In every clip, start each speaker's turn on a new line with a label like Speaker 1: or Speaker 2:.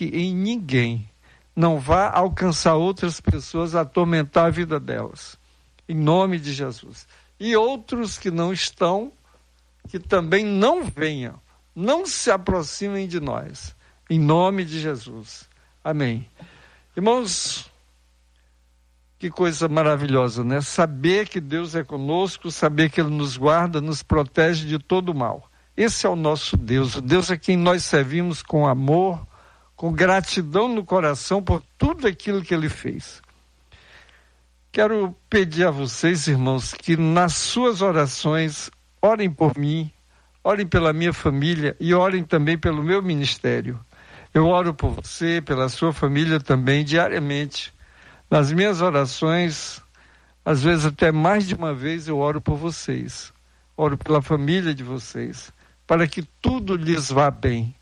Speaker 1: em ninguém. Não vá alcançar outras pessoas, atormentar a vida delas. Em nome de Jesus. E outros que não estão, que também não venham, não se aproximem de nós. Em nome de Jesus. Amém. Irmãos, que coisa maravilhosa, né? Saber que Deus é conosco, saber que Ele nos guarda, nos protege de todo mal. Esse é o nosso Deus, o Deus a quem nós servimos com amor, com gratidão no coração por tudo aquilo que Ele fez. Quero pedir a vocês, irmãos, que nas suas orações orem por mim, orem pela minha família e orem também pelo meu ministério. Eu oro por você, pela sua família também, diariamente. Nas minhas orações, às vezes até mais de uma vez, eu oro por vocês. Oro pela família de vocês, para que tudo lhes vá bem.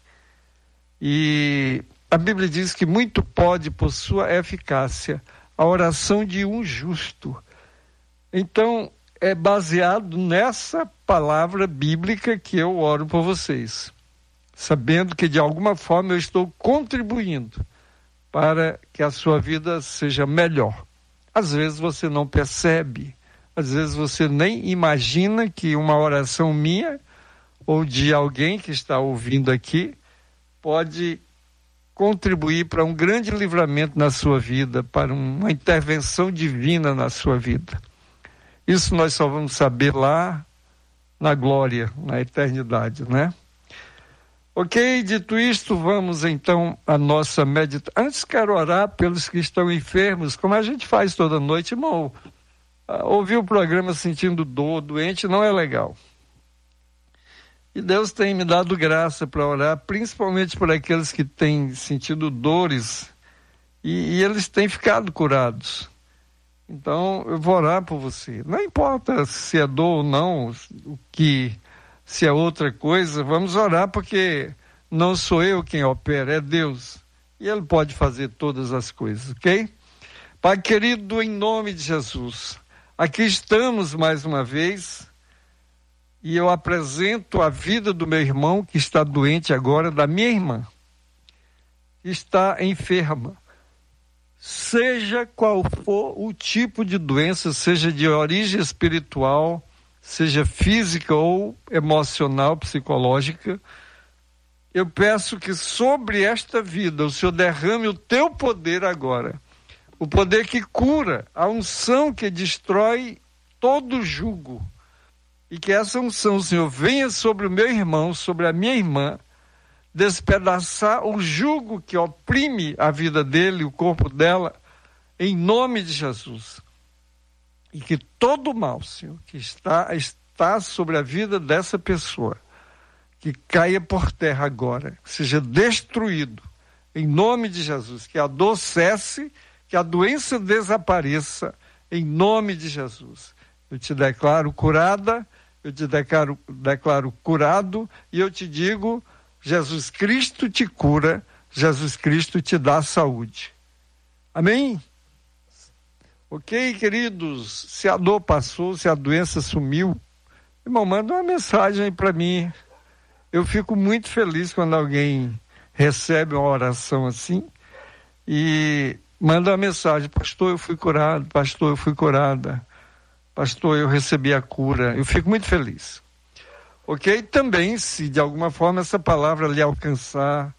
Speaker 1: E a Bíblia diz que muito pode, por sua eficácia, a oração de um justo. Então, é baseado nessa palavra bíblica que eu oro por vocês, sabendo que de alguma forma eu estou contribuindo para que a sua vida seja melhor. Às vezes você não percebe, às vezes você nem imagina que uma oração minha ou de alguém que está ouvindo aqui pode contribuir para um grande livramento na sua vida, para uma intervenção divina na sua vida. Isso nós só vamos saber lá na glória, na eternidade, né? Ok, dito isto, vamos então à nossa meditação. Antes quero orar pelos que estão enfermos, como a gente faz toda noite, irmão. Ouvir o programa sentindo dor, doente, não é legal. E Deus tem me dado graça para orar, principalmente por aqueles que têm sentido dores e eles têm ficado curados. Então, eu vou orar por você. Não importa se é dor ou não, se é outra coisa, vamos orar porque não sou eu quem opera, é Deus. E Ele pode fazer todas as coisas, ok? Pai querido, em nome de Jesus, aqui estamos mais uma vez e eu apresento a vida do meu irmão que está doente agora, da minha irmã, que está enferma. Seja qual for o tipo de doença, seja de origem espiritual, seja física ou emocional, psicológica, eu peço que sobre esta vida o Senhor derrame o teu poder agora, o poder que cura, a unção que destrói todo jugo, e que essa unção, Senhor, venha sobre o meu irmão, sobre a minha irmã, despedaçar o jugo que oprime a vida dele, o corpo dela, em nome de Jesus. E que todo mal, Senhor, que está sobre a vida dessa pessoa, que caia por terra agora, que seja destruído, em nome de Jesus, que a dor cesse, que a doença desapareça, em nome de Jesus. Eu te declaro curada, eu te declaro curado, e eu te digo, Jesus Cristo te cura, Jesus Cristo te dá saúde. Amém? Ok, queridos? Se a dor passou, se a doença sumiu, irmão, manda uma mensagem aí para mim. Eu fico muito feliz quando alguém recebe uma oração assim e manda uma mensagem: pastor, eu fui curado, pastor, eu fui curada, pastor, eu recebi a cura. Eu fico muito feliz. Ok? Também, se de alguma forma essa palavra lhe alcançar,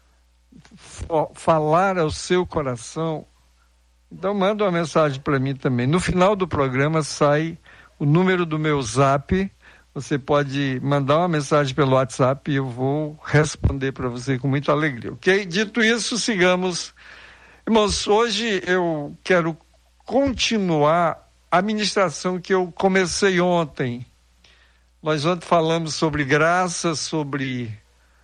Speaker 1: falar ao seu coração, então manda uma mensagem para mim também. No final do programa sai o número do meu Zap. Você pode mandar uma mensagem pelo WhatsApp e eu vou responder para você com muita alegria, ok? Dito isso, sigamos. Irmãos, hoje eu quero continuar a ministração que eu comecei ontem. Nós ontem falamos sobre graça, sobre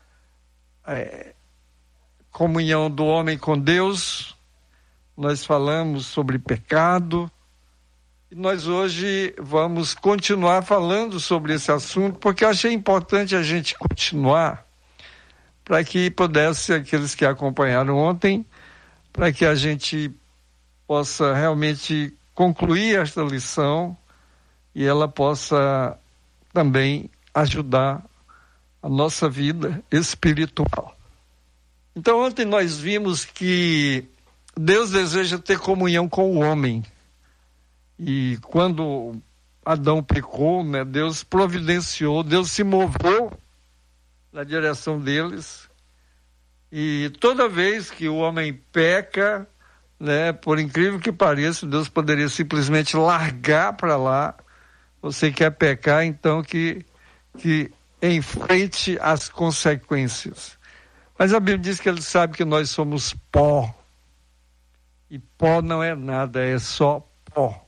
Speaker 1: comunhão do homem com Deus. Nós falamos sobre pecado. E nós hoje vamos continuar falando sobre esse assunto, porque eu achei importante a gente continuar, para que pudesse, aqueles que acompanharam ontem, para que a gente possa realmente concluir esta lição e ela possa também ajudar a nossa vida espiritual. Então, ontem nós vimos que Deus deseja ter comunhão com o homem. E quando Adão pecou, né, Deus providenciou, Deus se moveu na direção deles. E toda vez que o homem peca, né, por incrível que pareça, Deus poderia simplesmente largar para lá. Você quer pecar, então que enfrente as consequências. Mas a Bíblia diz que ele sabe que nós somos pó. E pó não é nada, é só pó.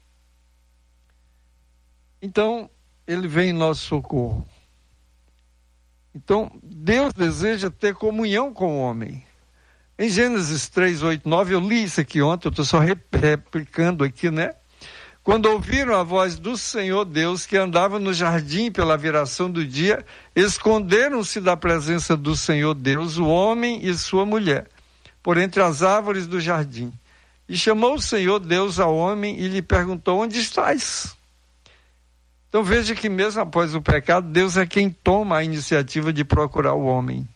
Speaker 1: Então, ele vem em nosso socorro. Então, Deus deseja ter comunhão com o homem. Em Gênesis 3, 8, 9, eu li isso aqui ontem, eu estou só replicando aqui, né? Quando ouviram a voz do Senhor Deus, que andava no jardim pela viração do dia, esconderam-se da presença do Senhor Deus, o homem e sua mulher, por entre as árvores do jardim. E chamou o Senhor Deus ao homem e lhe perguntou: onde estás? Então veja que mesmo após o pecado, Deus é quem toma a iniciativa de procurar o homem.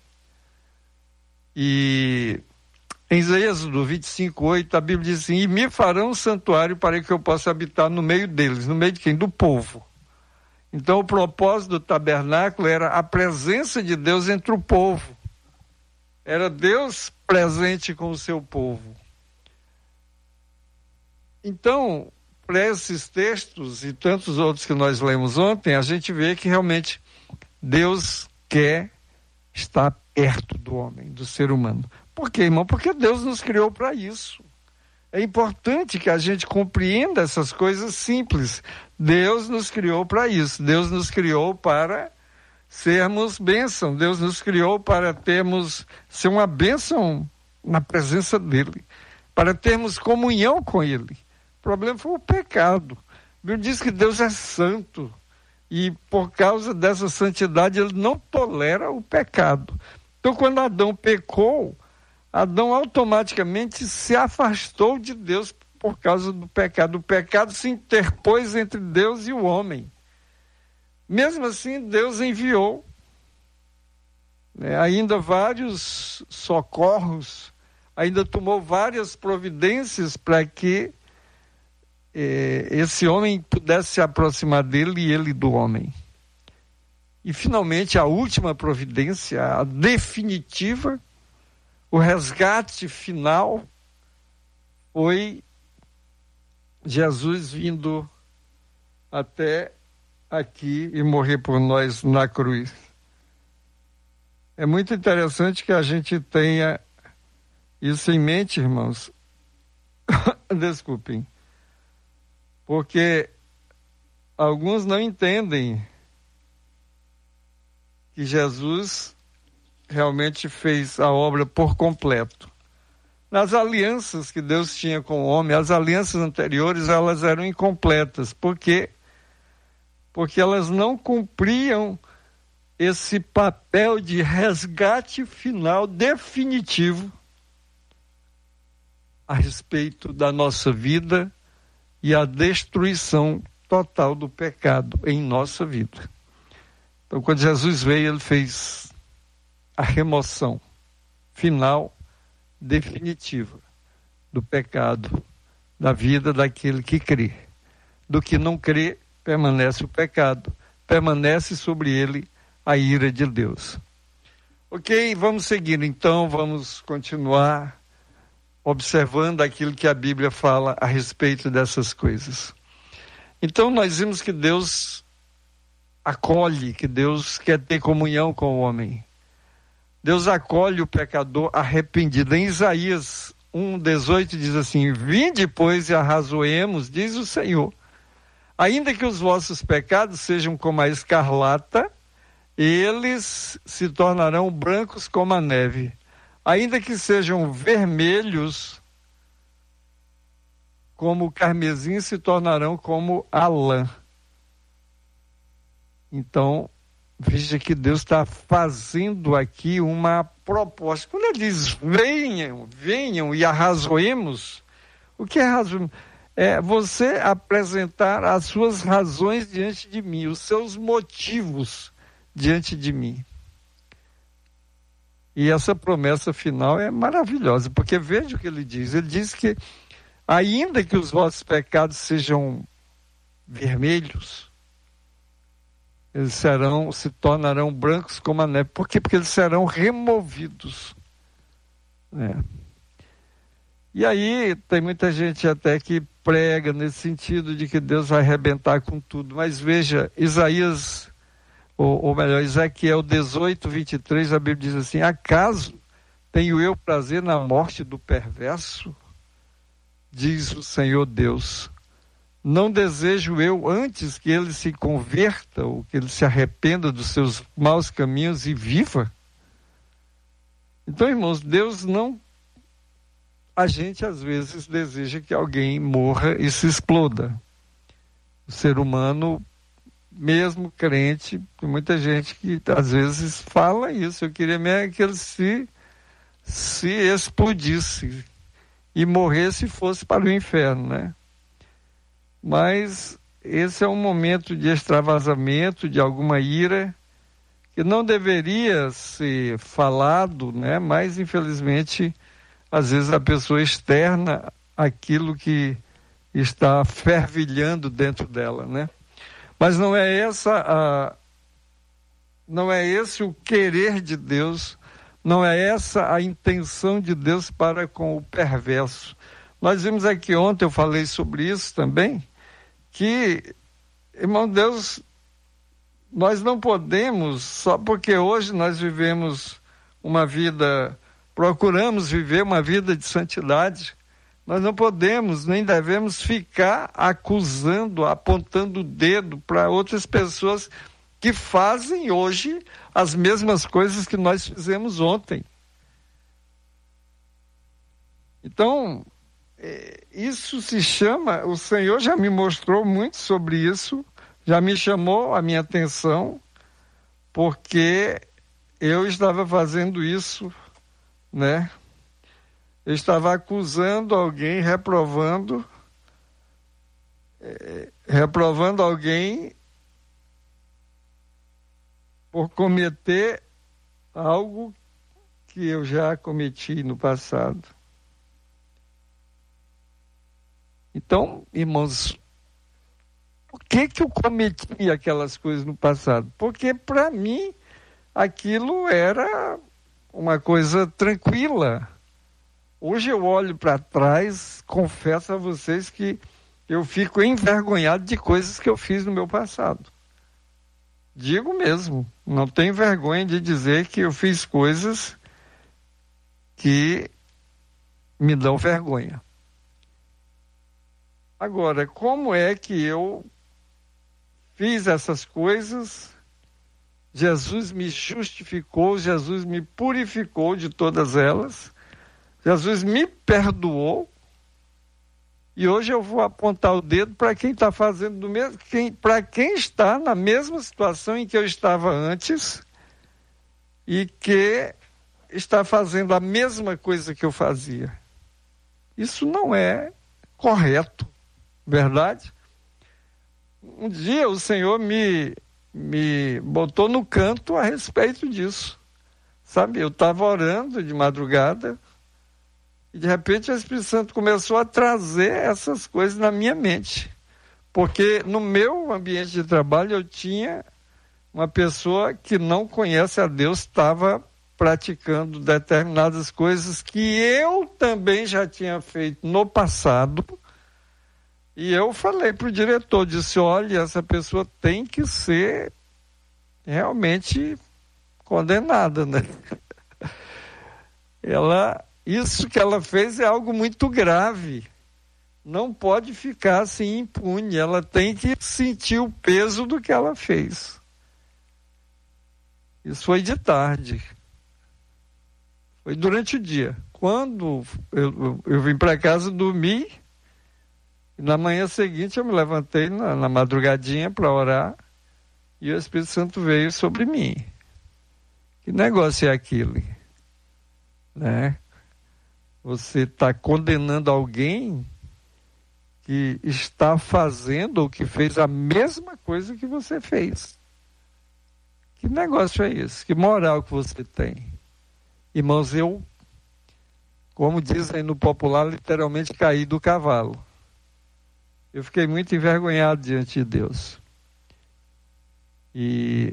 Speaker 1: E em Êxodo 25, 8, a Bíblia diz assim: e me farão um santuário para que eu possa habitar no meio deles. No meio de quem? Do povo. Então o propósito do tabernáculo era a presença de Deus entre o povo. Era Deus presente com o seu povo. Então, para esses textos e tantos outros que nós lemos ontem, a gente vê que realmente Deus quer estar perto do homem, do ser humano. Por quê, irmão? Porque Deus nos criou para isso. É importante que a gente compreenda essas coisas simples. Deus nos criou para isso. Deus nos criou para sermos bênção. Deus nos criou para ser uma bênção na presença dele, para termos comunhão com ele. O problema foi o pecado. A Bíblia diz que Deus é santo e por causa dessa santidade ele não tolera o pecado. Então, quando Adão pecou, Adão automaticamente se afastou de Deus por causa do pecado. O pecado se interpôs entre Deus e o homem. Mesmo assim, Deus enviou ainda vários socorros, ainda tomou várias providências para que esse homem pudesse se aproximar dele e ele do homem. E finalmente a última providência, a definitiva, o resgate final, foi Jesus vindo até aqui e morrer por nós na cruz. É muito interessante que a gente tenha isso em mente, irmãos. Desculpem. Porque alguns não entendem que Jesus realmente fez a obra por completo. Nas alianças que Deus tinha com o homem, as alianças anteriores, elas eram incompletas. Por quê? Porque elas não cumpriam esse papel de resgate final definitivo a respeito da nossa vida e a destruição total do pecado em nossa vida. Então, quando Jesus veio, ele fez a remoção final, definitiva do pecado, da vida daquele que crê. Do que não crê, permanece o pecado, permanece sobre ele a ira de Deus. Ok, vamos seguir então, vamos continuar observando aquilo que a Bíblia fala a respeito dessas coisas. Então nós vimos que Deus acolhe, que Deus quer ter comunhão com o homem. Deus acolhe o pecador arrependido. Em Isaías 1:18 diz assim: vinde, pois, e arrazoemos, diz o Senhor. Ainda que os vossos pecados sejam como a escarlata, eles se tornarão brancos como a neve. Ainda que sejam vermelhos como o carmesim, se tornarão como a lã. Então, veja que Deus está fazendo aqui uma proposta. Quando ele diz venham e arrazoemos, o que é arrazoemos? É você apresentar as suas razões diante de mim, os seus motivos diante de mim. E essa promessa final é maravilhosa, porque veja o que ele diz. Ele diz que, ainda que os vossos pecados sejam vermelhos, eles se tornarão brancos como a neve. Por quê? Porque eles serão removidos. E aí tem muita gente até que prega nesse sentido de que Deus vai arrebentar com tudo. Mas veja, Isaías, ou melhor, Ezequiel 18, 23, a Bíblia diz assim: acaso tenho eu prazer na morte do perverso? Diz o Senhor Deus. Não desejo eu antes que ele se converta, ou que ele se arrependa dos seus maus caminhos e viva? Então, irmãos, Deus não... A gente, às vezes, deseja que alguém morra e se exploda. O ser humano, mesmo crente, tem muita gente que, às vezes, fala isso. Eu queria mesmo que ele se explodisse e morresse e fosse para o inferno, né? Mas esse é um momento de extravasamento, de alguma ira, que não deveria ser falado, né? Mas, infelizmente, às vezes a pessoa externa aquilo que está fervilhando dentro dela, né? Mas não é esse o querer de Deus, não é essa a intenção de Deus para com o perverso. Nós vimos aqui ontem, eu falei sobre isso também, que, irmão Deus, nós não podemos, só porque hoje nós vivemos uma vida, procuramos viver uma vida de santidade, nós não podemos, nem devemos ficar acusando, apontando o dedo para outras pessoas que fazem hoje as mesmas coisas que nós fizemos ontem. Então, isso se chama, o Senhor já me mostrou muito sobre isso, já me chamou a minha atenção, porque eu estava fazendo isso, né? Eu estava acusando alguém, reprovando alguém por cometer algo que eu já cometi no passado. Então, irmãos, por que eu cometi aquelas coisas no passado? Porque, para mim, aquilo era uma coisa tranquila. Hoje eu olho para trás, confesso a vocês que eu fico envergonhado de coisas que eu fiz no meu passado. Digo mesmo, não tenho vergonha de dizer que eu fiz coisas que me dão vergonha. Agora, como é que eu fiz essas coisas? Jesus me justificou, Jesus me purificou de todas elas, Jesus me perdoou, e hoje eu vou apontar o dedo para quem está fazendo do mesmo, para quem está na mesma situação em que eu estava antes e que está fazendo a mesma coisa que eu fazia. Isso não é correto, verdade? Um dia o Senhor me botou no canto a respeito disso, sabe? Eu estava orando de madrugada e de repente o Espírito Santo começou a trazer essas coisas na minha mente, porque no meu ambiente de trabalho eu tinha uma pessoa que não conhece a Deus, estava praticando determinadas coisas que eu também já tinha feito no passado. E eu falei para o diretor, disse: olha, essa pessoa tem que ser realmente condenada, né? Isso que ela fez é algo muito grave. Não pode ficar assim impune. Ela tem que sentir o peso do que ela fez. Isso foi de tarde. Foi durante o dia. Quando eu vim para casa dormir, na manhã seguinte eu me levantei na madrugadinha para orar e o Espírito Santo veio sobre mim. Que negócio é aquele? Né? Você está condenando alguém que está fazendo ou que fez a mesma coisa que você fez. Que negócio é esse? Que moral que você tem? Irmãos, eu, como dizem no popular, literalmente caí do cavalo. Eu fiquei muito envergonhado diante de Deus. E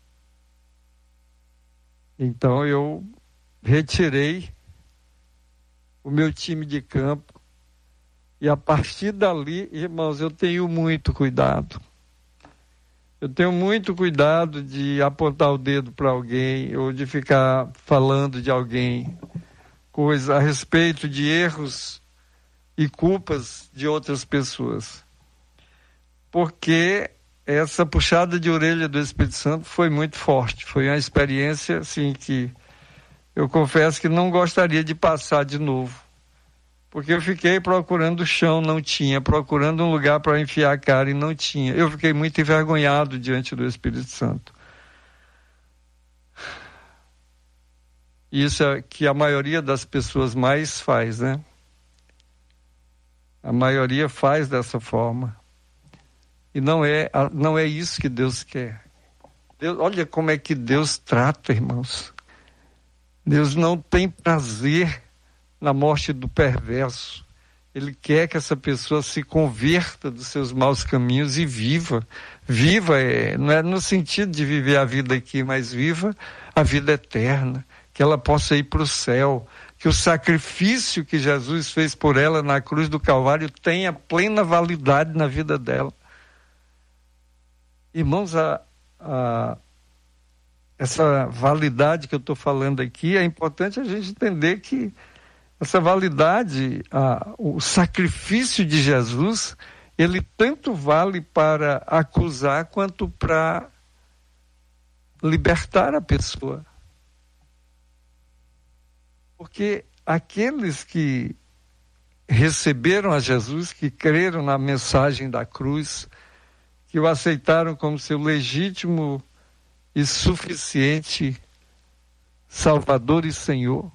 Speaker 1: então eu retirei o meu time de campo. E a partir dali, irmãos, eu tenho muito cuidado. Eu tenho muito cuidado de apontar o dedo para alguém ou de ficar falando de alguém coisa a respeito de erros e culpas de outras pessoas. Porque essa puxada de orelha do Espírito Santo foi muito forte. Foi uma experiência assim que eu confesso que não gostaria de passar de novo. Porque eu fiquei procurando o chão, não tinha, procurando um lugar para enfiar a cara e não tinha. Eu fiquei muito envergonhado diante do Espírito Santo. Isso é que a maioria das pessoas mais faz, né? A maioria faz dessa forma. E não é isso que Deus quer. Deus, olha como é que Deus trata, irmãos. Deus não tem prazer na morte do perverso. Ele quer que essa pessoa se converta dos seus maus caminhos e viva. Viva não é no sentido de viver a vida aqui, mas viva a vida eterna. Que ela possa ir para o céu. Que o sacrifício que Jesus fez por ela na cruz do Calvário tenha plena validade na vida dela. Irmãos, essa validade que eu estou falando aqui, é importante a gente entender que essa validade, o sacrifício de Jesus, ele tanto vale para acusar quanto para libertar a pessoa. Porque aqueles que receberam a Jesus, que creram na mensagem da cruz, que o aceitaram como seu legítimo e suficiente Salvador e Senhor,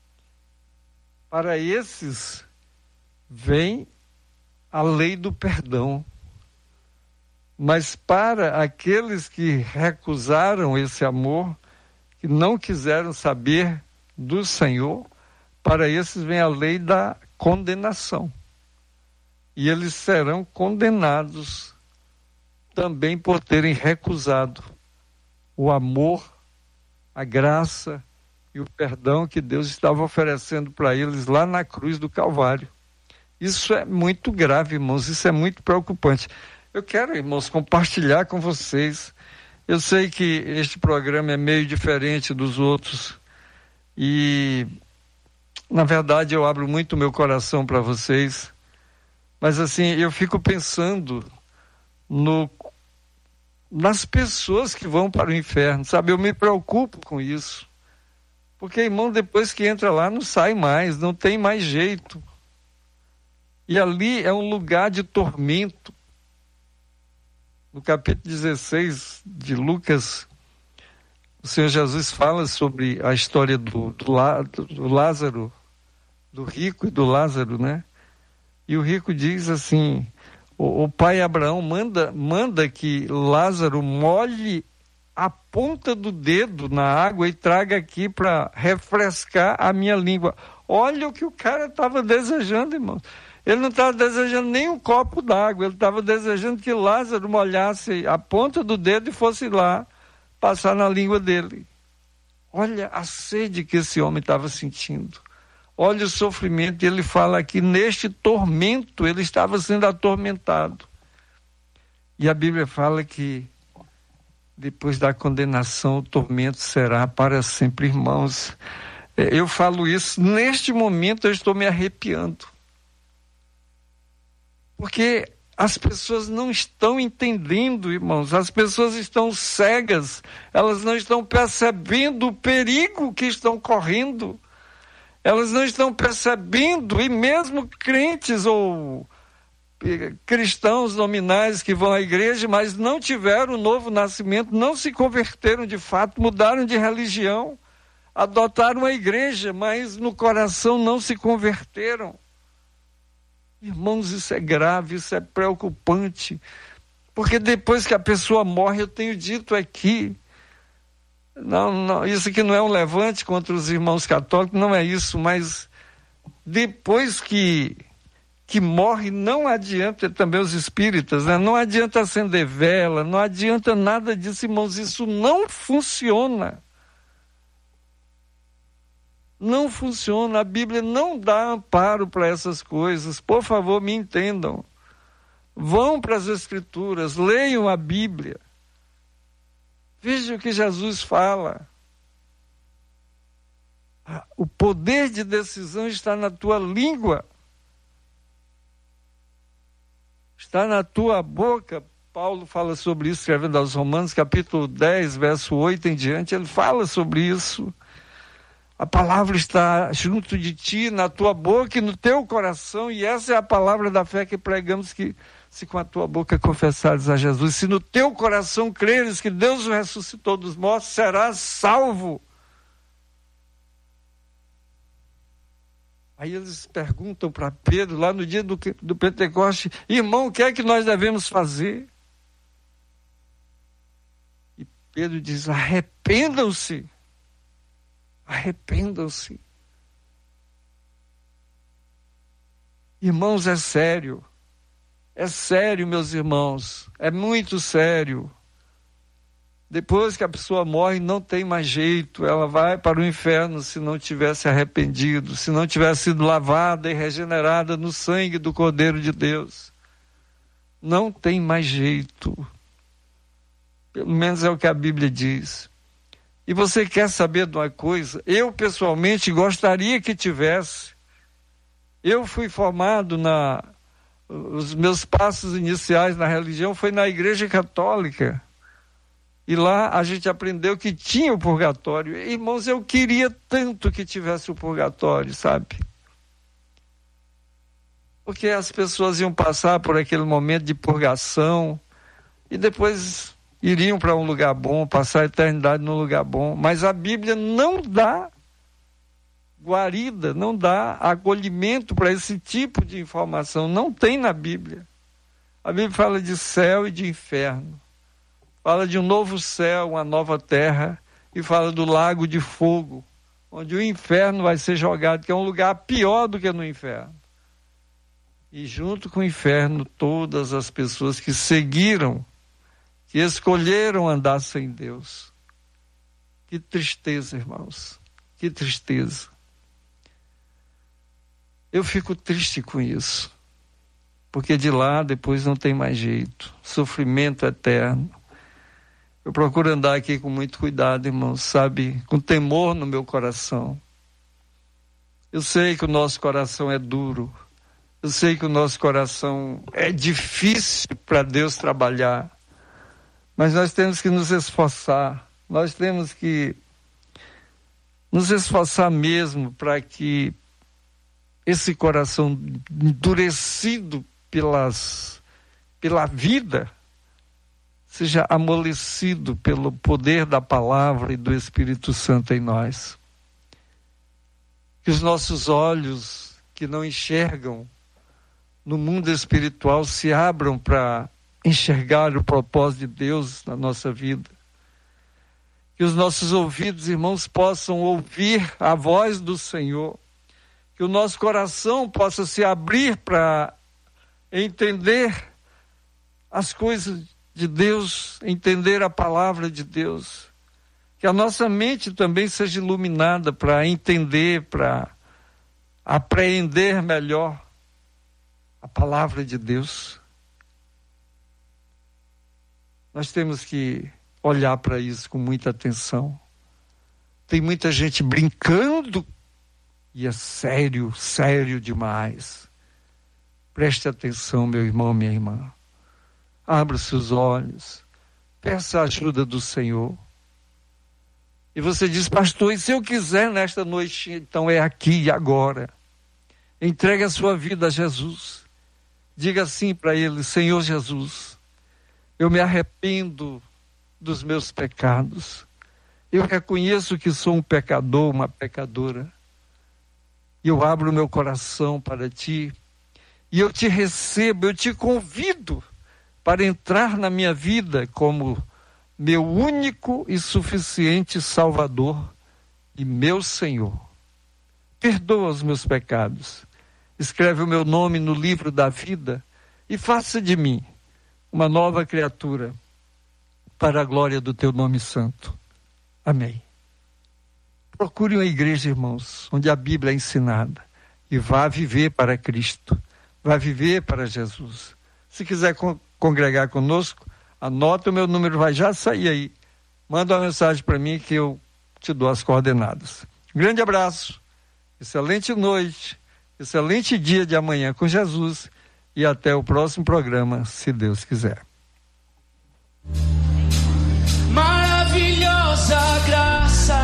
Speaker 1: para esses vem a lei do perdão. Mas para aqueles que recusaram esse amor, que não quiseram saber do Senhor, para esses vem a lei da condenação. E eles serão condenados também por terem recusado o amor, a graça e o perdão que Deus estava oferecendo para eles lá na cruz do Calvário. Isso é muito grave, irmãos, isso é muito preocupante. Eu quero, irmãos, compartilhar com vocês. Eu sei que este programa é meio diferente dos outros e, na verdade, eu abro muito o meu coração para vocês, mas assim, eu fico pensando nas pessoas que vão para o inferno, sabe? Eu me preocupo com isso. Porque, irmão, depois que entra lá, não sai mais, não tem mais jeito. E ali é um lugar de tormento. No capítulo 16 de Lucas, o Senhor Jesus fala sobre a história do Lázaro, do rico e do Lázaro, né? E o rico diz assim, o pai Abraão manda que Lázaro molhe a ponta do dedo na água e traga aqui para refrescar a minha língua. Olha o que o cara estava desejando, irmão. Ele não estava desejando nem um copo d'água, ele estava desejando que Lázaro molhasse a ponta do dedo e fosse lá passar na língua dele. Olha a sede que esse homem estava sentindo. Olha o sofrimento. Ele fala que neste tormento ele estava sendo atormentado. E a Bíblia fala que depois da condenação o tormento será para sempre, irmãos. Eu falo isso, neste momento eu estou me arrepiando. Porque as pessoas não estão entendendo, irmãos. As pessoas estão cegas. Elas não estão percebendo o perigo que estão correndo. Elas não estão percebendo, e mesmo crentes ou cristãos nominais que vão à igreja, mas não tiveram o novo nascimento, não se converteram de fato, mudaram de religião, adotaram a igreja, mas no coração não se converteram. Irmãos, isso é grave, isso é preocupante, porque depois que a pessoa morre, eu tenho dito aqui, Não, isso aqui não é um levante contra os irmãos católicos, não é isso, mas depois que morre, não adianta, também os espíritas, né? Não adianta acender vela, não adianta nada disso, irmãos, isso não funciona. Não funciona, a Bíblia não dá amparo para essas coisas, por favor, me entendam. Vão para as Escrituras, leiam a Bíblia. Veja o que Jesus fala. O poder de decisão está na tua língua. Está na tua boca. Paulo fala sobre isso, escrevendo aos Romanos, capítulo 10, verso 8 em diante. Ele fala sobre isso. A palavra está junto de ti, na tua boca e no teu coração. E essa é a palavra da fé que pregamos, que se com a tua boca confessares a Jesus, se no teu coração creres que Deus o ressuscitou dos mortos, serás salvo. Aí eles perguntam para Pedro, lá no dia do Pentecoste: irmão, o que é que nós devemos fazer? E Pedro diz: arrependam-se. Arrependam-se. Irmãos, é sério. É sério, meus irmãos. É muito sério. Depois que a pessoa morre, não tem mais jeito. Ela vai para o inferno se não tivesse arrependido, se não tivesse sido lavada e regenerada no sangue do Cordeiro de Deus. Não tem mais jeito. Pelo menos é o que a Bíblia diz. E você quer saber de uma coisa? Eu, pessoalmente, gostaria que tivesse. Eu fui formado os meus passos iniciais na religião foi na Igreja Católica. E lá a gente aprendeu que tinha o purgatório. Irmãos, eu queria tanto que tivesse o purgatório, sabe? Porque as pessoas iam passar por aquele momento de purgação e depois iriam para um lugar bom, passar a eternidade num lugar bom. Mas a Bíblia não dá guarida, não dá acolhimento para esse tipo de informação. Não tem na Bíblia. A Bíblia fala de céu e de inferno. Fala de um novo céu, uma nova terra, e fala do lago de fogo, onde o inferno vai ser jogado, que é um lugar pior do que no inferno. E junto com o inferno, todas as pessoas que seguiram, que escolheram andar sem Deus. Que tristeza, irmãos, que tristeza. Eu fico triste com isso, porque de lá depois não tem mais jeito, sofrimento eterno. Eu procuro andar aqui com muito cuidado, irmãos, sabe, com temor no meu coração. Eu sei que o nosso coração é duro, eu sei que o nosso coração é difícil para Deus trabalhar, mas nós temos que nos esforçar, nós temos que nos esforçar mesmo para que esse coração endurecido pela vida seja amolecido pelo poder da palavra e do Espírito Santo em nós. Que os nossos olhos que não enxergam no mundo espiritual se abram para enxergar o propósito de Deus na nossa vida. Que os nossos ouvidos, irmãos, possam ouvir a voz do Senhor. Que o nosso coração possa se abrir para entender as coisas de Deus, entender a palavra de Deus. Que a nossa mente também seja iluminada para entender, para apreender melhor a palavra de Deus. Nós temos que olhar para isso com muita atenção. Tem muita gente brincando e é sério, sério demais. Preste atenção, meu irmão, minha irmã. Abra os seus olhos, peça a ajuda do Senhor. E você diz: pastor, e se eu quiser nesta noite, então é aqui e agora. Entregue a sua vida a Jesus. Diga assim para Ele: Senhor Jesus, eu me arrependo dos meus pecados. Eu reconheço que sou um pecador, uma pecadora. E eu abro o meu coração para Ti. E eu te recebo, eu te convido para entrar na minha vida como meu único e suficiente Salvador e meu Senhor. Perdoa os meus pecados, escreve o meu nome no livro da vida e faça de mim uma nova criatura para a glória do teu nome santo. Amém. Procure uma igreja, irmãos, onde a Bíblia é ensinada e vá viver para Cristo, vá viver para Jesus. Se quiser congregar conosco, anota o meu número, vai já sair aí. Manda uma mensagem para mim que eu te dou as coordenadas. Grande abraço, excelente noite, excelente dia de amanhã com Jesus e até o próximo programa, se Deus quiser.
Speaker 2: Maravilhosa graça,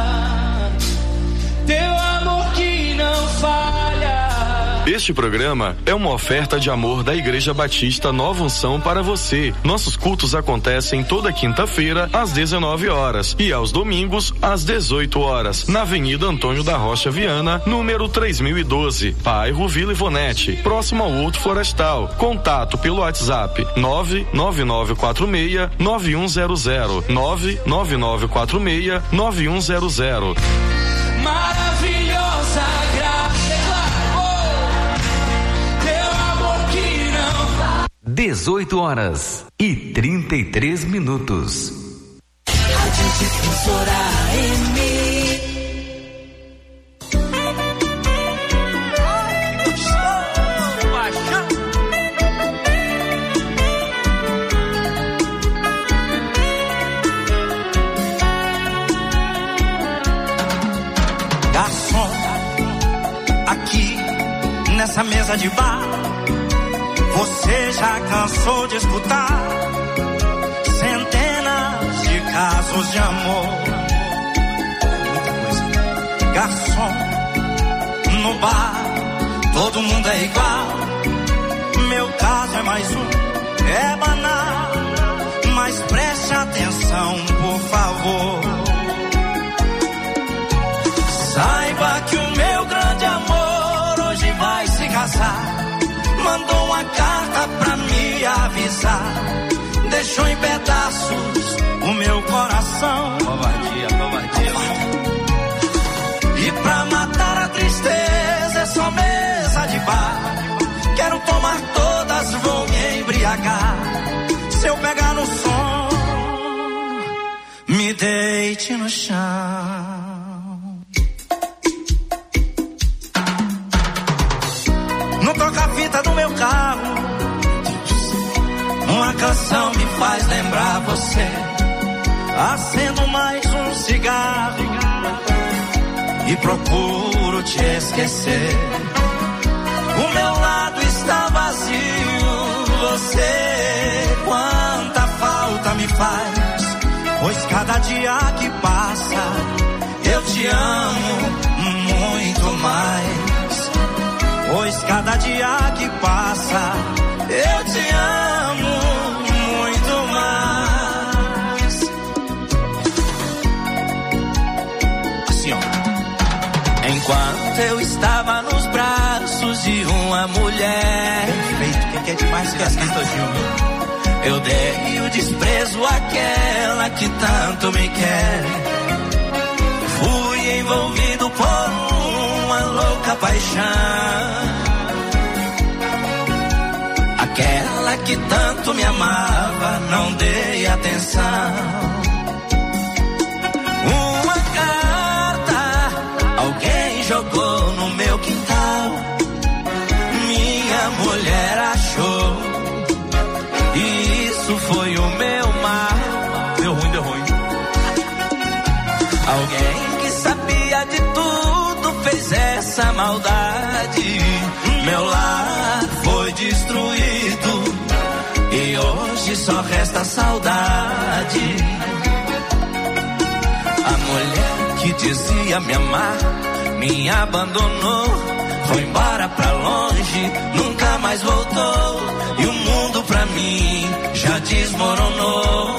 Speaker 2: teu amor que não falha.
Speaker 3: Este programa é uma oferta de amor da Igreja Batista Nova Unção para você. Nossos cultos acontecem toda quinta-feira às 19 horas e aos domingos às 18 horas, na Avenida Antônio da Rocha Viana, número 3012, bairro Vila Ivonete, próximo ao Horto Florestal. Contato pelo WhatsApp 99946-9100, 99946-9100.
Speaker 2: Maravilhosa graça, teu amor que não...
Speaker 4: 18 horas e 33 minutos.
Speaker 2: Rádio Difusora AM.
Speaker 5: Garçom, aqui nessa mesa de bar, você já cansou de escutar centenas de casos de amor. Muita coisa. Garçom, no bar, todo mundo é igual. Meu caso é mais um, é banal, mas preste atenção, por favor. Saiba que o meu grande amor hoje vai se casar. Mandou uma carta pra me avisar. Deixou em pedaços o meu coração. Covardia, covardia. E pra matar a tristeza é só mesa de bar. Quero tomar todas, vou me embriagar. Se eu pegar no som, me deite no chão. No toca-fita do meu carro, uma canção me faz lembrar você. Acendo mais um cigarro e procuro te esquecer. O meu lado está vazio, você quanta falta me faz. Pois cada dia que passa eu te amo muito mais. Pois cada dia que passa eu te amo muito mais. Assim, ó. Enquanto eu estava nos braços de uma mulher, perfeito, quem quer demais que assim eu dei o desprezo àquela que tanto me quer. Fui envolvido por uma louca paixão. Aquela que tanto me amava, não dei atenção. Uma carta alguém jogou no meu quintal. Minha mulher achou, e isso foi o meu mal. Deu ruim, deu ruim. Alguém que sabia de tudo fez essa maldade. Meu lar foi destruído e hoje só resta saudade. A mulher que dizia me amar me abandonou, foi embora pra longe, nunca mais voltou. E o mundo pra mim já desmoronou.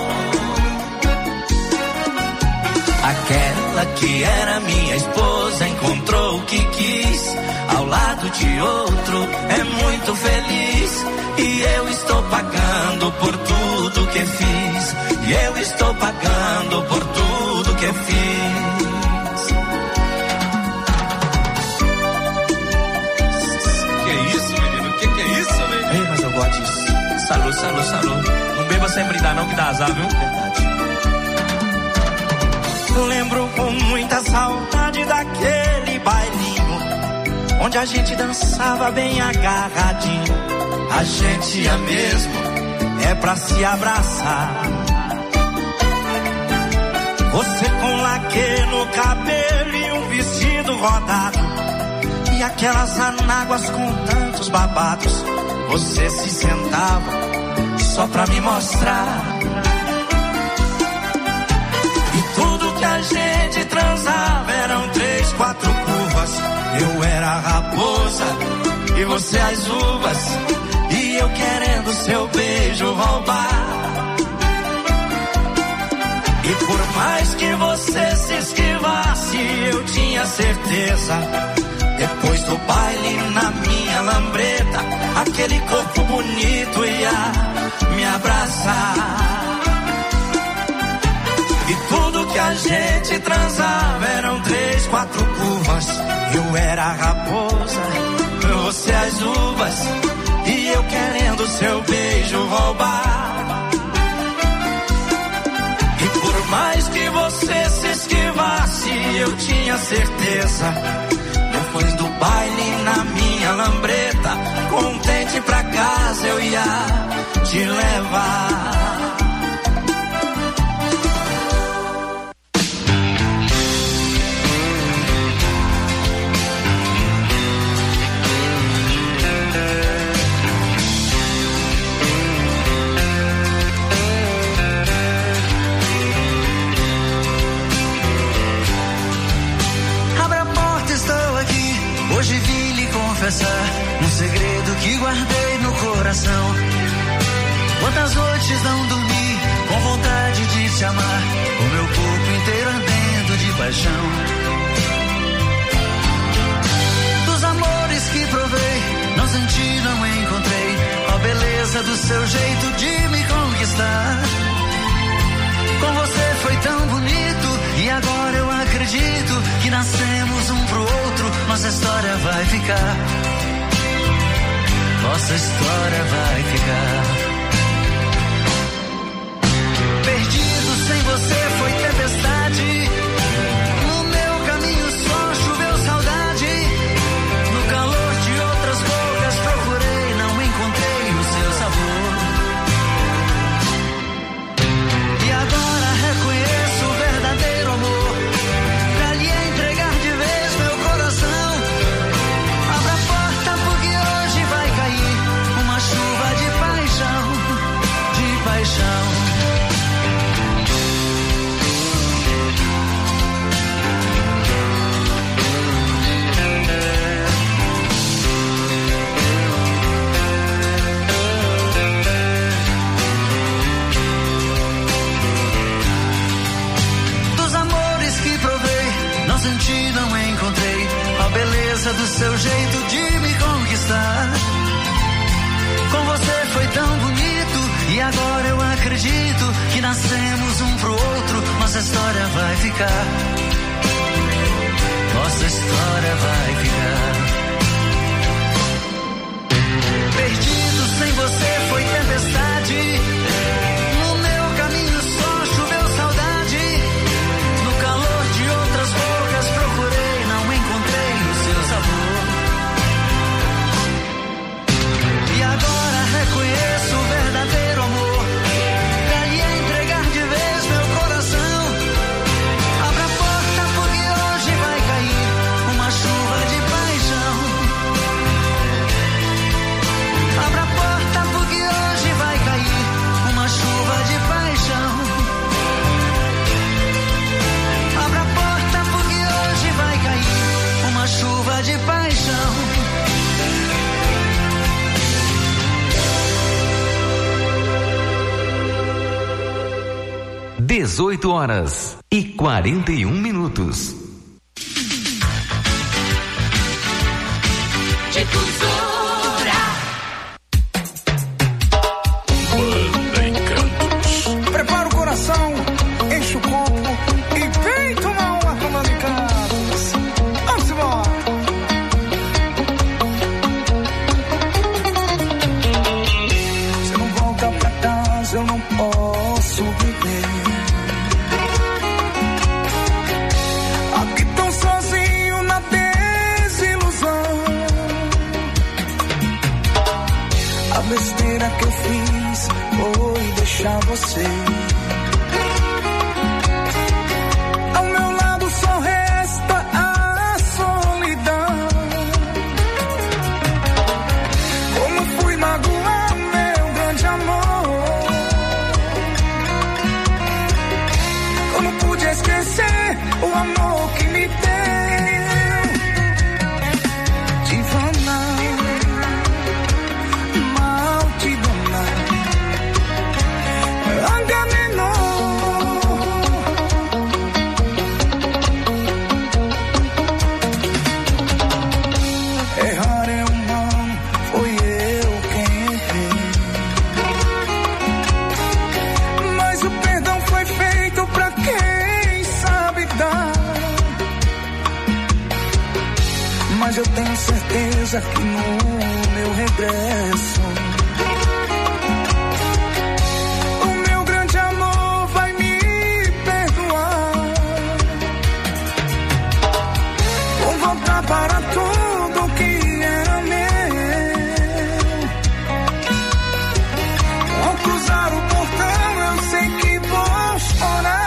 Speaker 5: Aquela que era minha esposa encontrou o que quis, ao lado de outro é muito feliz. E eu estou pagando por tudo que fiz. e eu estou pagando por tudo que fiz.
Speaker 6: Que isso, menino? Que é isso, menino?
Speaker 5: Ei, mas eu gosto disso.
Speaker 6: Salud, salud, salud. Não beba sem brindar não, que dá azar, viu?
Speaker 5: Verdade. Lembro com muita saudade daquele bailinho, onde a gente dançava bem agarradinho. A gente ia mesmo, é pra se abraçar. Você com laque no cabelo e um vestido rodado, e aquelas anáguas com tantos babados. Você se sentava só pra me mostrar. E tudo que a gente transava eram 3, 4 curvas. Eu era a raposa e você as uvas, e eu querendo seu beijo roubar. E por mais que você se esquivasse, eu tinha certeza, depois do baile na minha lambreta, aquele corpo bonito ia me abraçar. E tudo que a gente transava eram 3, 4 curvas. Eu era a raposa, você as uvas, e eu querendo seu beijo roubar. E por mais que você se esquivasse, eu tinha certeza, depois do baile na minha lambreta, contente pra casa eu ia te levar.
Speaker 7: Hoje vim lhe confessar um segredo que guardei no coração. Quantas noites não dormi com vontade de te amar, o meu corpo inteiro ardendo de paixão. Dos amores que provei, não senti, não encontrei a beleza do seu jeito de me conquistar. Com você foi tão bonito, e agora eu acredito que nascemos um pro outro, nossa história vai ficar. Nossa história vai ficar. Perdido sem você foi tempestade, no meu caminho só choveu saudade. No calor de outras bocas procurei, não encontrei o seu sabor. E agora reconheço o verdadeiro amor, pra lhe entregar de vez meu coração. Abra a porta porque hoje vai cair uma chuva de paixão, de paixão. Senti, não encontrei a beleza do seu jeito de me conquistar. Com você foi tão bonito, e agora eu acredito que nascemos um pro outro, nossa história vai ficar. Nossa história vai ficar. Perdido sem você foi tempestade, no meu caminho só choveu saudade. No calor de outras bocas procurei, não encontrei o seu sabor. E agora reconheço o verdadeiro amor, pra lhe entregar de vez meu coração. Abra a porta porque hoje vai cair uma chuva de paixão. Abra a porta porque hoje vai cair uma chuva de paixão. Abra a porta porque hoje vai cair uma chuva de paixão.
Speaker 4: 18h41.
Speaker 8: Prepara o coração
Speaker 7: que eu fiz foi deixar você. Ao meu lado só resta a solidão. Como fui magoar meu grande amor? Como pude esquecer o amor que me deu? Mas eu tenho certeza que no meu regresso o meu grande amor vai me perdoar. Vou voltar para tudo que era meu. Ao cruzar o portão eu sei que vou chorar.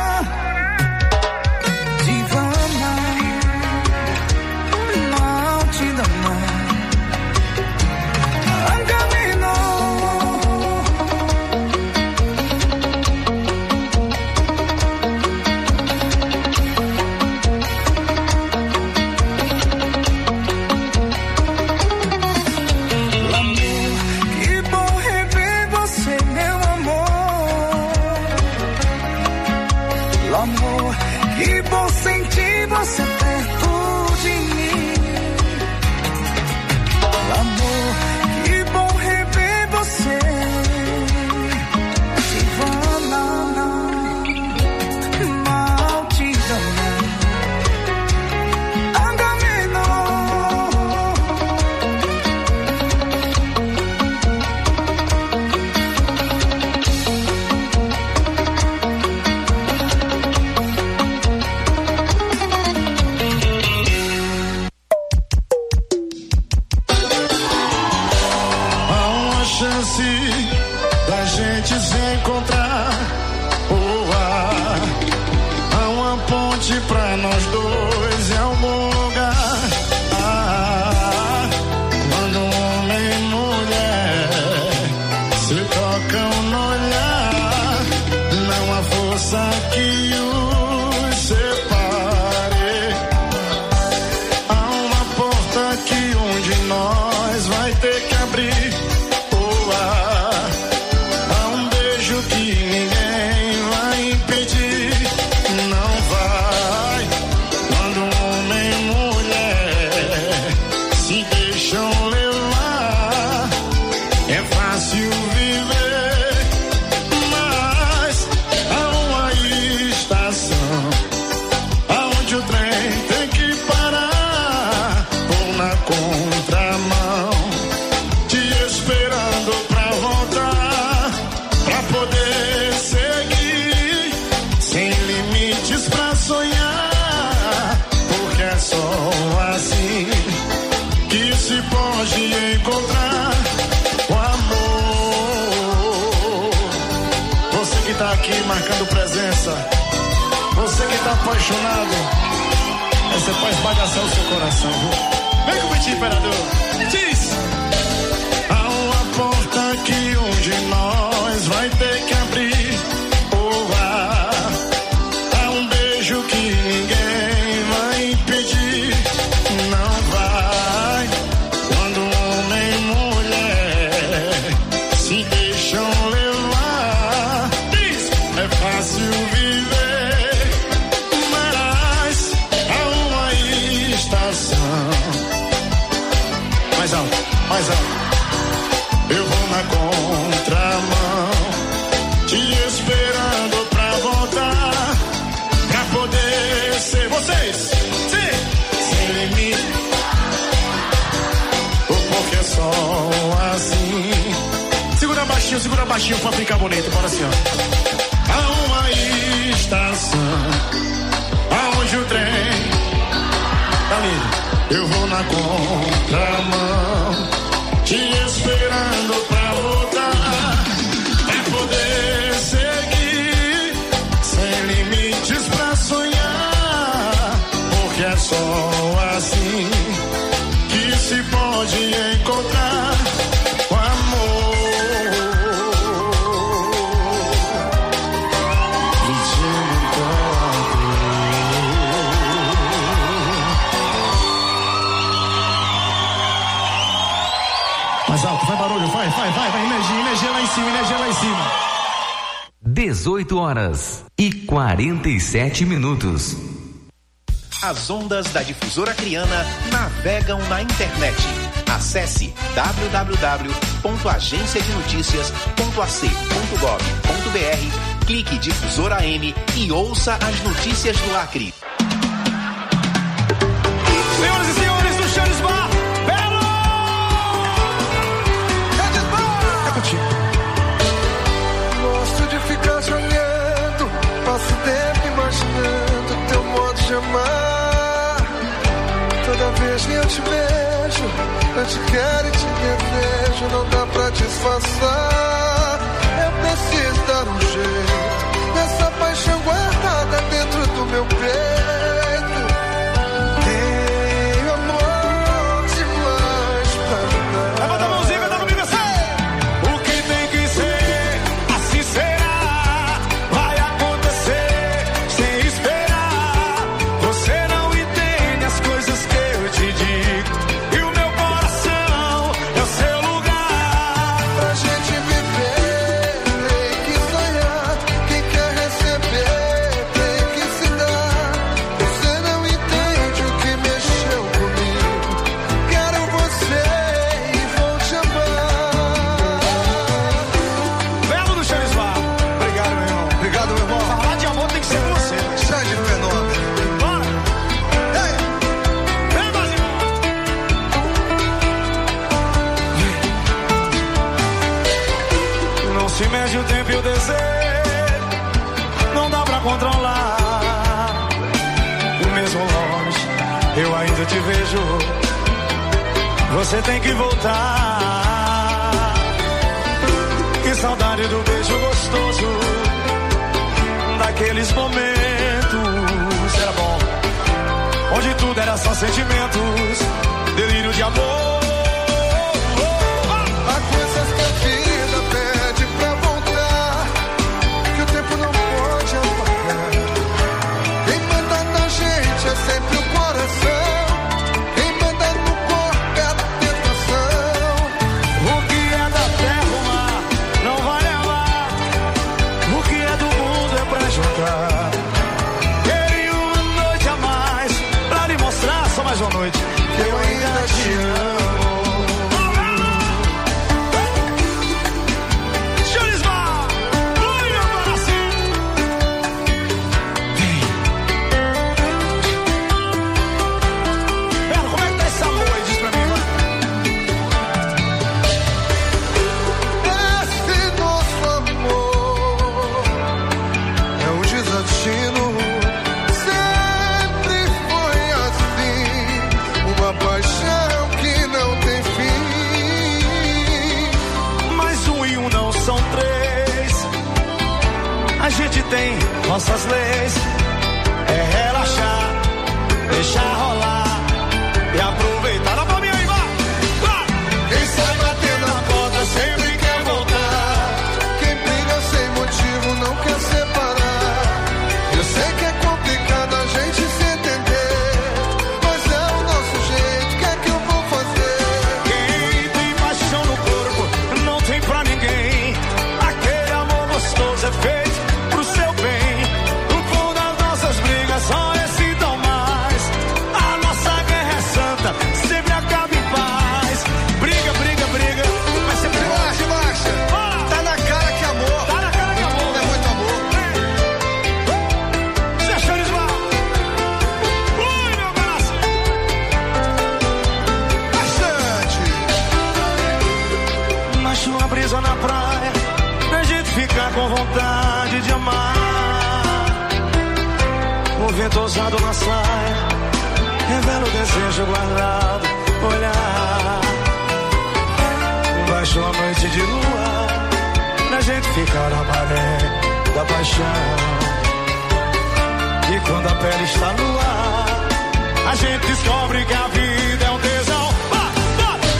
Speaker 8: Marcando presença, você que tá apaixonado, você faz bagaçar o seu coração, viu? Vem comigo, imperador. Diz! Há uma porta que um de nós vai ter que abrir. Há um beijo que ninguém vai impedir. Não vai. Quando homem e mulher se deixam levar, é fácil viver, mas há uma estação. Mais alto, mais alto. Eu vou na contramão, te esperando pra voltar, pra poder ser vocês. Sim, sem limite, porque é só assim. Segura baixinho pra ficar bonito, bora assim, ó. Há uma estação aonde o trem tá lindo. Eu vou na contramão, te esperando pra voltar, pode encontrar o amor. Mais alto, vai barulho, vai, energia lá em cima, energia lá em cima.
Speaker 4: 18h47.
Speaker 9: As ondas da Difusora Acreana navegam na internet. Acesse www.agenciadenoticias.ac.gov.br, clique Difusora AM e ouça as notícias do Acre.
Speaker 2: Senhoras e senhores do Charles Bar, Belo! Charles Bar! É contigo.
Speaker 10: Gosto de ficar te olhando, passo o tempo imaginando teu modo de amar. Toda vez que eu te vejo, eu te quero e te desejo, não dá pra disfarçar. Eu preciso dar um jeito nessa paixão guardada dentro do meu peito. Tenho amor demais pra dar.
Speaker 2: Levanta a mãozinha, canta comigo assim. O que tem que ser, assim será. Vai acontecer sem esperar. Você não entende as coisas que eu te digo, e o meu coração é o seu lugar.
Speaker 10: Pra gente viver, tem que sonhar. Quem quer receber, tem que se dar. Você não entende o que mexeu comigo. Quero você e vou te amar.
Speaker 2: Belo do Charles Bar.
Speaker 10: Obrigado, meu irmão. Obrigado, meu irmão.
Speaker 2: Falar de amor tem que ser com você.
Speaker 10: Xande no menor.
Speaker 2: Bora!
Speaker 10: Ei!
Speaker 2: Vem, Brasil! Não se mede o tempo e o desejo, não dá pra controlar. E mesmo longe, eu ainda te vejo. Você tem que voltar. Que saudade do beijo gostoso, daqueles momentos. Era bom, onde tudo era só sentimentos, delírio de amor.
Speaker 10: Há coisas que a vida pede pra voltar, que o tempo não pode apagar. Quem manda na gente é sempre o coração. Quem manda no corpo é a tentação.
Speaker 2: O que é da terra, o mar não vai levar. O que é do mundo é pra juntar. Queria uma noite a mais pra lhe mostrar, só mais uma noite, que eu ainda te amo. Charles Bar, oi, meu coração. Belo, como é que tá esse amor aí? Diz pra mim, vai.
Speaker 10: Esse nosso amor é um desatino. Sempre foi assim, uma paixão que não tem fim.
Speaker 2: Mais um e um não são três. A gente tem nossas leis. É relaxar, deixar rolar e aproveitar. Dá pra mim aí, vai! Vai!
Speaker 10: Quem sai batendo na porta sempre quer voltar. Quem briga sem motivo não quer separar. Eu sei que é complicado a gente se entender, mas é o nosso jeito, o que é que eu vou fazer?
Speaker 2: Quem tem paixão no corpo não tem pra ninguém. Aquele amor gostoso é feito pro seu bem. No fundo das nossas brigas só excitam mais. A nossa guerra é santa, sempre acaba em paz. Briga, briga, briga, mas sempre
Speaker 10: Relaxa, relaxa. Tá na cara que é amor.
Speaker 2: Tá na cara que é amor.
Speaker 10: É muito amor.
Speaker 2: Zé Charles Bar. Oi, meu coração.
Speaker 10: Bastante.
Speaker 2: Mas uma brisa na praia, pra gente ficar com vontade de amar. O vento ousado na saia revela o desejo guardado, olhar. Baixou a noite de lua, pra gente ficar na maré da paixão. E quando a pele está no ar, a gente descobre que a vida é um tesão.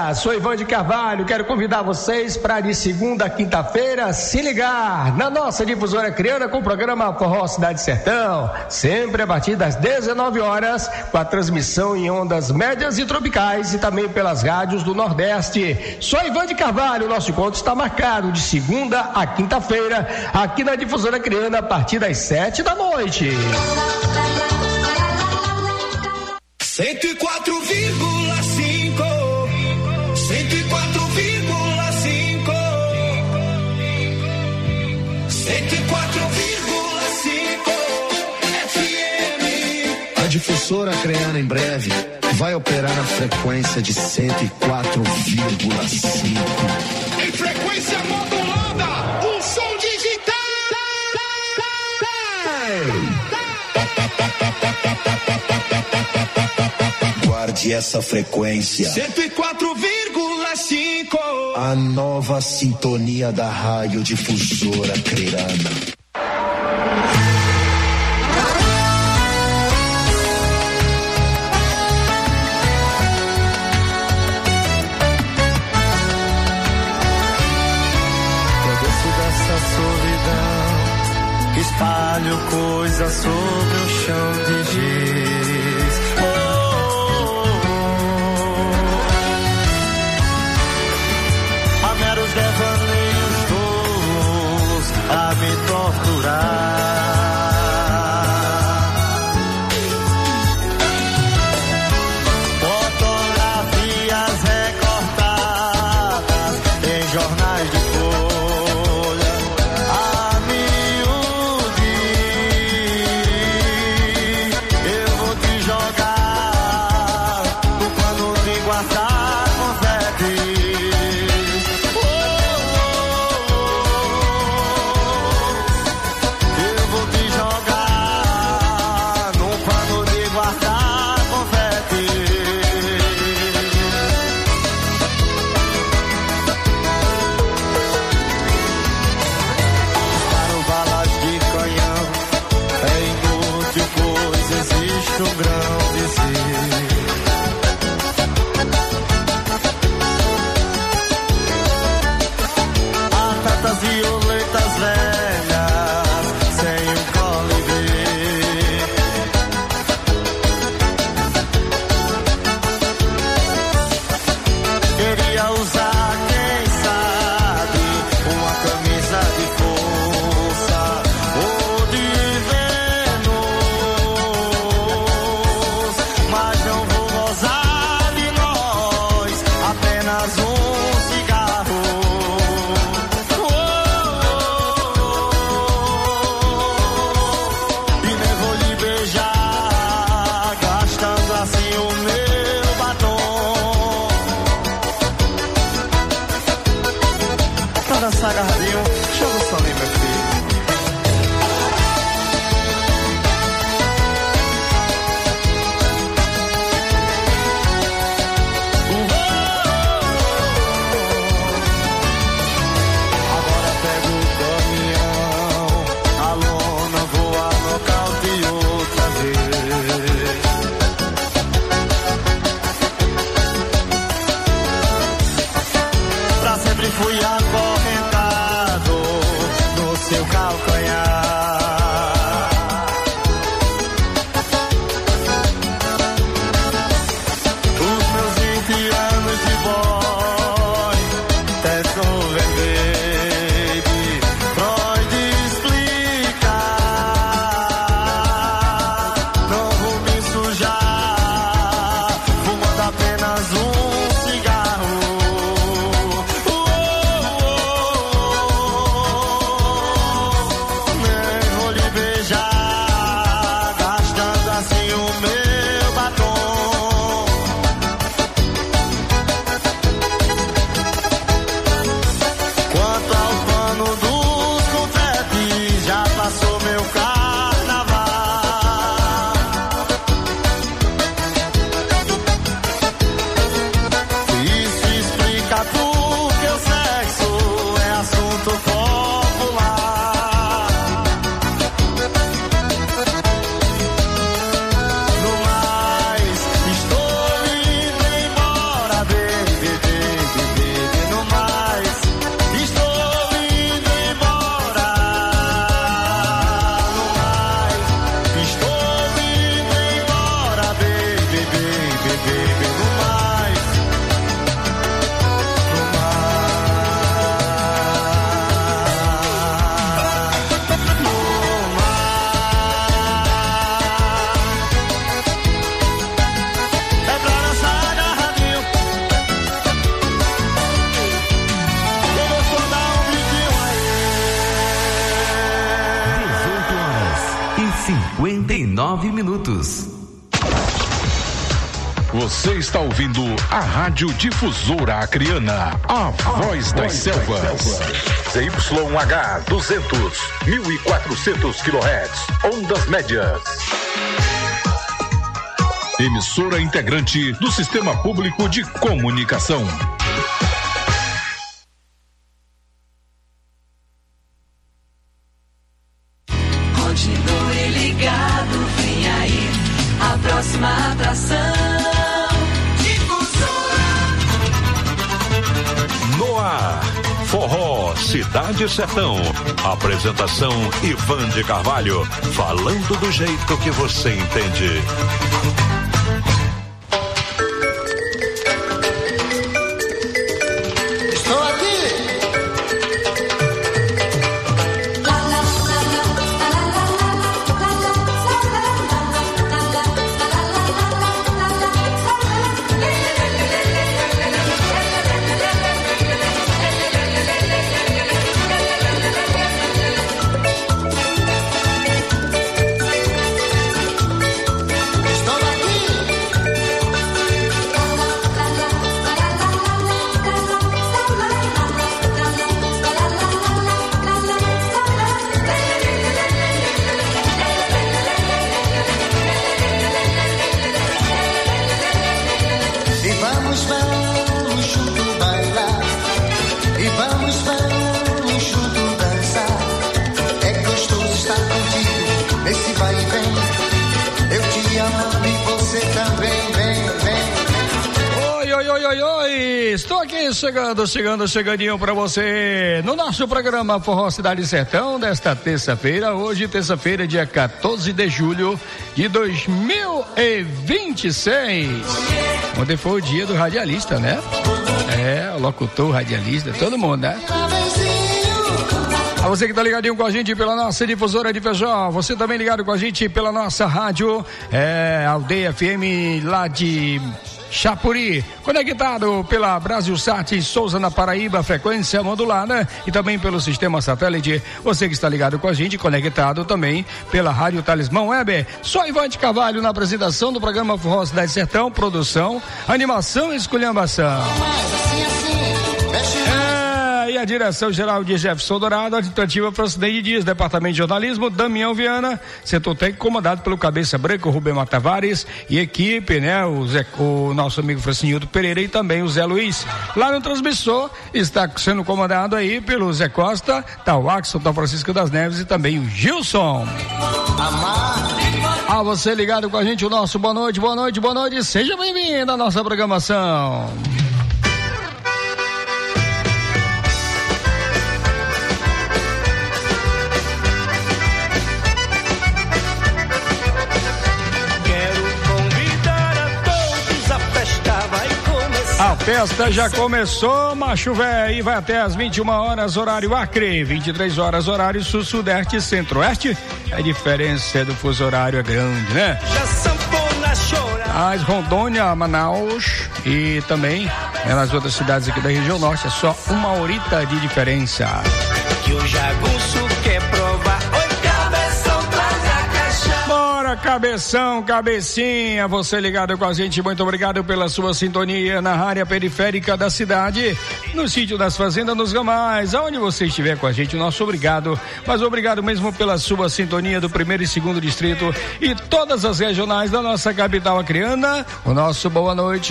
Speaker 11: dia, sou Ivan de Carvalho, quero convidar vocês para de segunda a quinta-feira se ligar na nossa difusora criana com o programa Forró Cidade Sertão, sempre a partir das 19 horas, com a transmissão em ondas médias e tropicais e também pelas rádios do Nordeste. Sou Ivan de Carvalho, nosso encontro está marcado de segunda a quinta-feira, aqui na difusora criana a partir das 7 da noite.
Speaker 2: 104,5 FM.
Speaker 12: A difusora Creana em breve vai operar na frequência de 104,5.
Speaker 2: Em frequência modulada, o som digital.
Speaker 12: Guarde essa frequência.
Speaker 2: 104,5.
Speaker 12: A nova sintonia da rádio difusora Creana.
Speaker 13: Espalho coisas sobre o chão de giz. Há meros devaneios tolos a me torturar. Fotografias recortadas em jornais de folha.
Speaker 4: 59 minutos.
Speaker 14: Você está ouvindo a Rádio Difusora Acreana, a voz das selvas. ZYH 200, 1400 kHz, ondas médias. Emissora integrante do Sistema Público de Comunicação.
Speaker 15: Continue ligado, vem aí a próxima atração.
Speaker 16: No ar, Forró Cidade Sertão. Apresentação Ivan de Carvalho, falando do jeito que você entende.
Speaker 15: Estou aqui.
Speaker 11: Estou aqui chegandinho para você no nosso programa Forró Cidade Sertão desta terça-feira, hoje terça-feira, dia 14 de julho de 2026. Ontem foi o dia do radialista, né? O locutor, radialista, todo mundo, né? A você que tá ligadinho com a gente pela nossa difusora de Feijó, você também ligado com a gente pela nossa rádio, Aldeia FM lá de Chapuri, conectado pela Brasilsat em Souza, na Paraíba, frequência modulada, e também pelo sistema satélite. Você que está ligado com a gente, conectado também pela Rádio Talismã Web. Só Ivan de Carvalho na apresentação do programa Forró Cidade Sertão, produção, animação e esculhambação. E a direção geral de Jefferson Dourado, administrativa Francineide Dias, departamento de jornalismo, Damião Viana, setor técnico comandado pelo Cabeça Branca, Rubem Tavares, e equipe, né, o nosso amigo Francinildo Pereira e também o Zé Luiz. Lá no transmissor está sendo comandado aí pelo Zé Costa, Tal Axel, Tal Francisco das Neves e também o Gilson. A você ligado com a gente, o nosso boa noite, seja bem-vindo à nossa programação. A festa já começou, macho véio, e vai até às 21 horas, horário Acre, 23 horas, horário sul-sudeste e centro-oeste. A diferença do fuso horário é grande, né? As Rondônia, Manaus e também nas outras cidades aqui da região norte, é só uma horita de diferença.
Speaker 15: Que o jagunço quer provar. Oi, cabeção, traz a cachaça.
Speaker 11: Bora, cabecinha, você ligado com a gente, muito obrigado pela sua sintonia na área periférica da cidade, no sítio das fazendas, nos ramais, aonde você estiver com a gente, nosso obrigado, mas obrigado mesmo pela sua sintonia do 1º e 2º distrito e todas as regionais da nossa capital acreana, o nosso boa noite.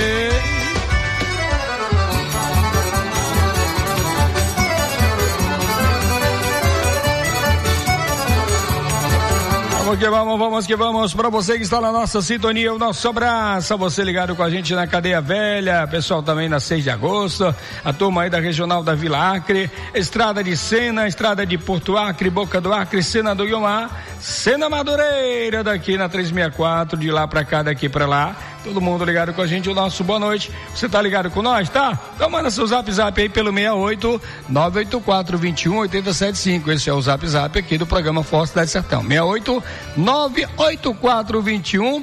Speaker 11: Vamos que vamos, para você que está na nossa sintonia, o nosso abraço, você ligado com a gente na Cadeia Velha, pessoal também na 6 de agosto, a turma aí da Regional da Vila Acre, Estrada de Sena, Estrada de Porto Acre, Boca do Acre, Sena do Iomar, Sena Madureira, daqui na 364, de lá pra cá, daqui pra lá, todo mundo ligado com a gente, o nosso boa noite, você tá ligado com nós, tá? Então manda seu zap aí pelo 68 984 21 8075, esse é o zap aqui do programa Forró Cidade Sertão, 68 984 21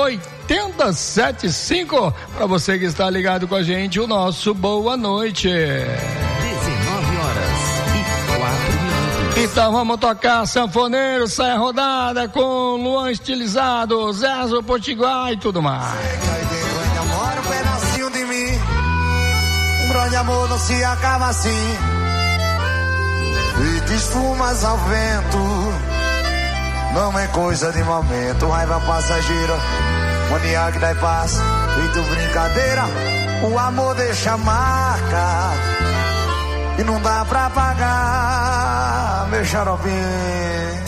Speaker 11: 8075, para você que está ligado com a gente, o nosso boa noite.
Speaker 4: 19 horas e 4 minutos.
Speaker 11: Então vamos tocar sanfoneiro, saia rodada com Luan Estilizado, Zezo Potiguar e tudo mais.
Speaker 2: Sei que aí dentro ainda mora um pedacinho de mim. Um grande amor não se acaba assim. E te esfumas ao vento. Não é coisa de momento. Raiva passageira, mania que dá paz. Feito brincadeira, o amor deixa marca. E não dá pra pagar, meu xaropinho.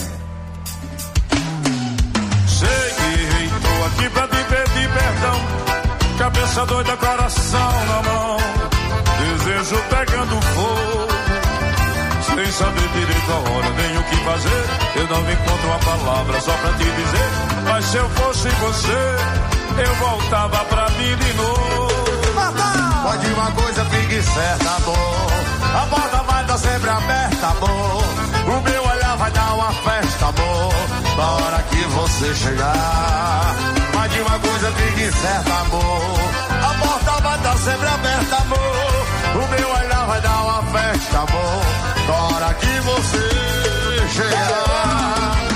Speaker 17: Sei que errei, tô aqui pra te pedir perdão. Cabeça doida, coração na mão. Desejo pegando fogo. Sem saber direito a hora, nem o que fazer. Eu não encontro uma palavra só pra te dizer. Mas se eu fosse você, eu voltava pra mim de novo.
Speaker 2: Pode uma coisa, fique certa, amor. A porta vai estar sempre aberta, amor. O meu olhar vai dar uma festa, amor. Na hora que você chegar. Mas de uma coisa, fique certa, amor. A porta vai estar sempre aberta, amor. O meu olhar vai dar uma festa, amor. Na hora que você chegar.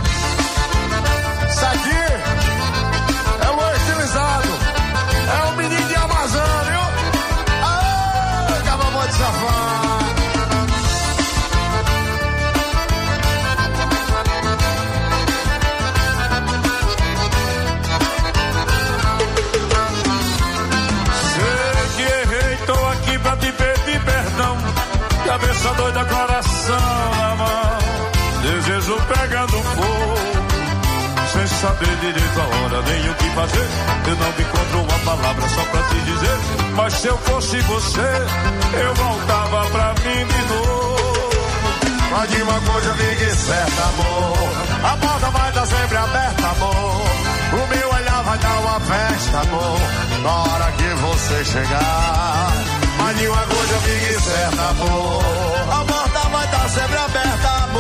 Speaker 2: Isso aqui é o estilizado. É o menino de Amazônia, viu? Aê, acabou de safar.
Speaker 17: Sei que errei, tô aqui pra te pedir perdão. Cabeça doida, coração na mão. Desejo pegando fogo. Sem saber direito a hora, nem o que fazer. Eu não encontro uma palavra só pra te dizer. Mas se eu fosse você, eu voltava pra mim de novo.
Speaker 2: Mas de uma coisa, fique certa, amor. A porta vai estar sempre aberta, amor. O meu olhar vai dar uma festa, amor. Na hora que você chegar. Mas de uma coisa, fique certa, amor. A porta vai estar sempre aberta, amor.